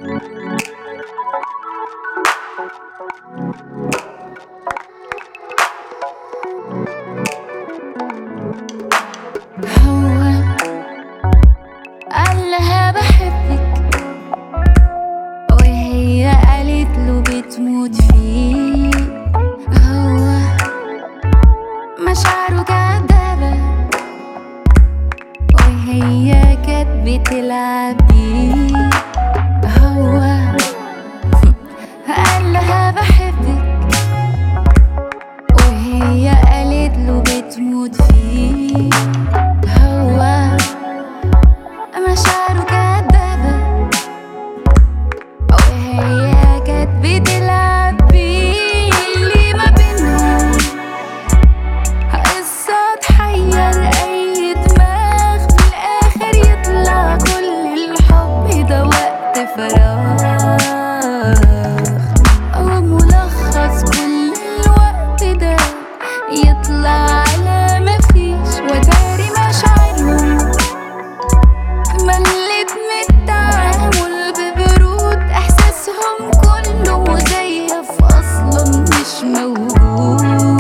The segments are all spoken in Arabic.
هو قالها بحبك وهي قالت له بتموت فيه. هو مشاعره كدابة وهي كانت بتلعب بيه. هو قالها بحبك وهي قالت له بتموت فيه. هو مشاعره كدابة وهي كانت بتلعب بيه. اللي ما بينهم قصة تحير أي دماغ، في الآخر يطلع كل الحب ده وقت فراغ. وملخص كل الوقت ده يطلع على مفيش، وتاري مشاعرهم ملت من التعامل ببرود. احساسهم كله مزيف اصلا مش موجود.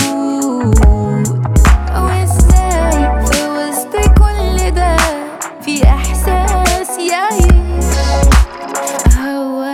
وازاي في وسط كل ده في احساس يعيش؟ هو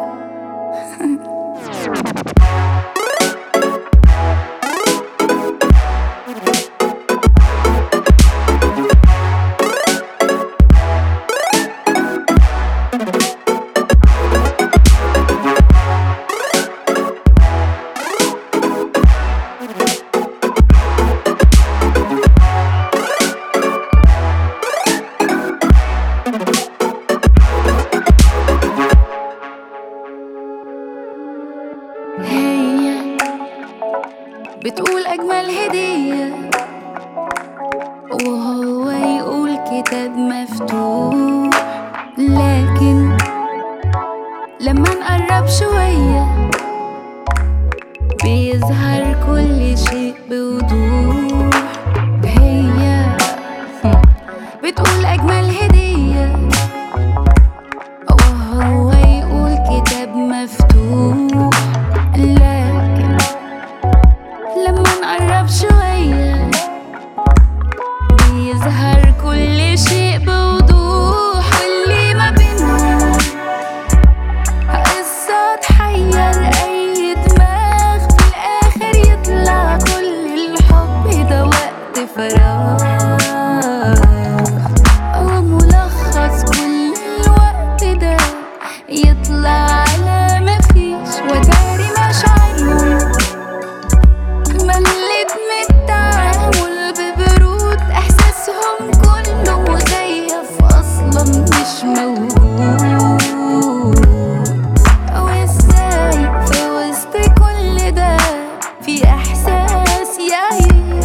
هي بتقول أجمل هدية وهو يقول كتاب مفتوح. لكن لما نقرب شوية بيظهر كل شيء بوضوح. هي بتقول أجمل هدية وهو يقول كتاب مفتوح. لكن لما نقرب شوية بيظهر كل شيء بوضوح. واللي ما بينهم قصة تحير أي دماغ، في الآخر يطلع كل الحب ده وقت فراغ. وملخص كل الوقت ده يطلع على مفيش، وتاري مشاعرهم ملت من التعامل ببرود. احساسهم كله مزيف اصلا مش موجود. وازاي في وسط كل ده في احساس يعيش؟